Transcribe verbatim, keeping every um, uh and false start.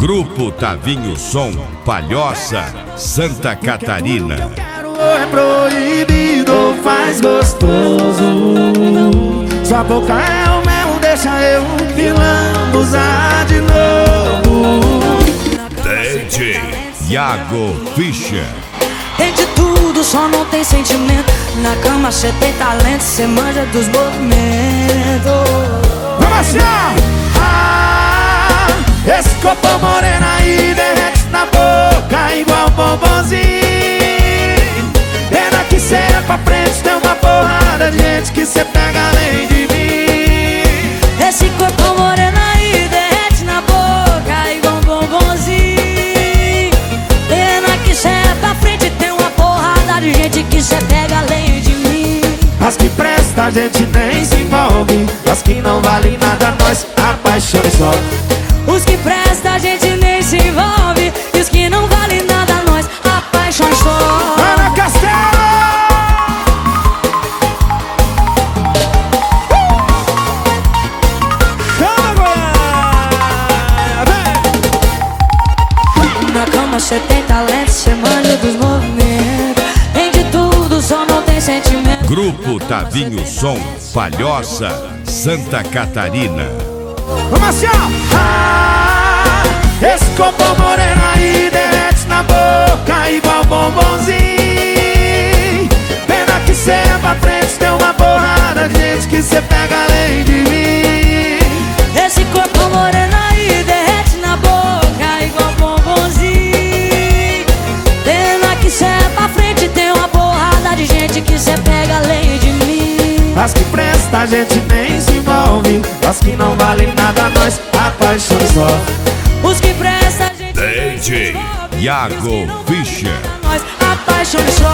Grupo Tavinho Som, Palhoça, Santa Catarina. Tudo que eu quero é proibido, faz gostoso. Sua boca é o mel, deixa eu pilando, usar de novo. D J Iago Fischer. Tem de tudo, só não tem sentimento. Na cama cê tem talento, cê manja dos movimentos. Vamos assim, ah, esse corpo moreno aí derrete na boca igual bombonzinho. Pena que cê é pra frente, tem uma porrada de gente que cê pega além de mim. Esse corpo moreno aí derrete na boca igual bombonzinho. Pena que cê é pra frente, tem uma porrada de gente que cê pega além de mim. As que presta a gente nem se envolve, as que não valem nada nós apaixona e sobe. Os que presta a gente nem se envolve, e os que não valem nada nós apaixona e sobe. Ana Castelo! Chama, Goiânia! Vem! Na cama cê tem talento, cê manja dos movimentos. Tem de tudo, só não tem sentimento. Grupo Tavinho Som, Palhoça, Santa Catarina. Vamos assim, ó! Ah, esse corpo moreno aí derrete na boca igual bombonzinho. Pena que cê é pra frente, tem uma porrada de gente que cê pega além de mim. Esse corpo moreno aí derrete na boca igual bombonzinho. Pena que cê é pra frente, tem uma porrada de gente que cê pega além de mim. As que presta a gente nem se envolve, as que não valem nada nós apaixona e só. Os que presta a gente nem se D J envolve, Iago Fischer. nós apaixona e só.